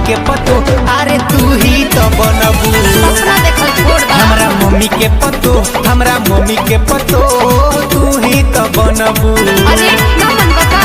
के पतो अरे तू ही तो बनबू। सपना देखल छोड़ दा। हमरा मम्मी के पतो, हमरा मम्मी के पतो तू ही तो बनबू। अरे ना मन बता।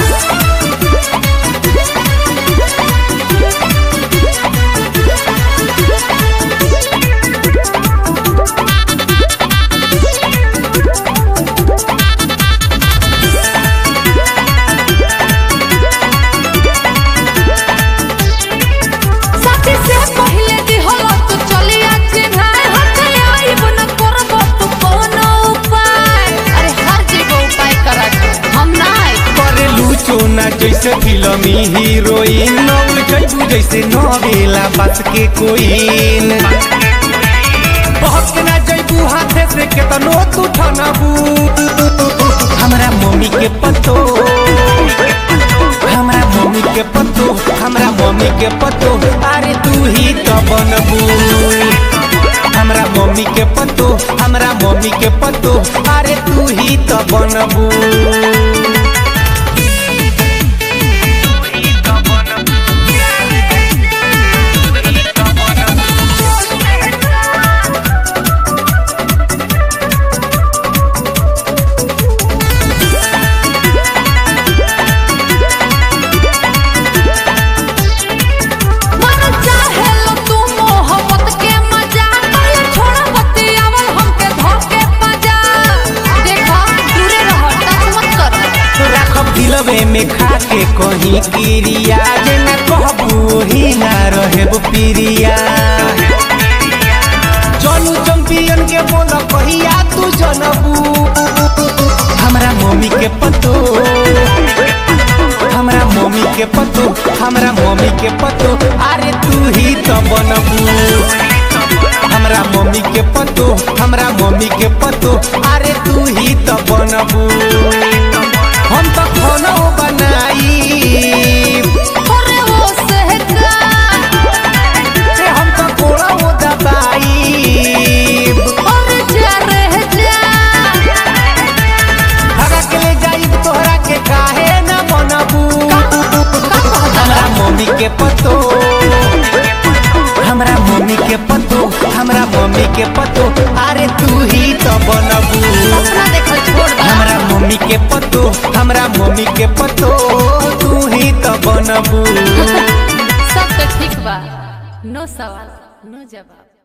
जैसे फिल्मी हीरोइन जैबू जैसे नवेला बात के कोइन बहुत ना जैबू हाथे से केतनो तू ठनबू। हमरा मम्मी के पतो, हमरा मम्मी के पतो, हमरा मम्मी के पतो अरे तू ही तो बनबू। हमरा मम्मी के पतो, हमरा मम्मी के पतो अरे तू ही तो बनबू। में खा के कहीं क्रिया जे न कहबू ही ना रहेब प्रिया। चलू चैंपियन के बोल कहिया तू जनबू। हमरा मम्मी के पतो, हमरा मम्मी के पतो, हमरा मम्मी के पतो अरे तू ही तो बनबू। हमरा मम्मी के पतो, हमरा मम्मी के पतो अरे तू ही तो बनबू। हम तो खाना बनाई अरे वो सहका हम तो कोड़ा वो दबाई अरे जा रह जा भगा के ले जाई तोहरा के काहे न बनबू। हमरा मम्मी के पतो, हमरा मम्मी के पतो, हमरा मम्मी के पतो अरे तू ही तो बनबू। सपना देखल छोड़ दा। हमरा मम्मी के पतो, हमरा मम्मी के पतो तू ही तो बनबू। सब तो ठीक बा, नो सवाल नो जवाब।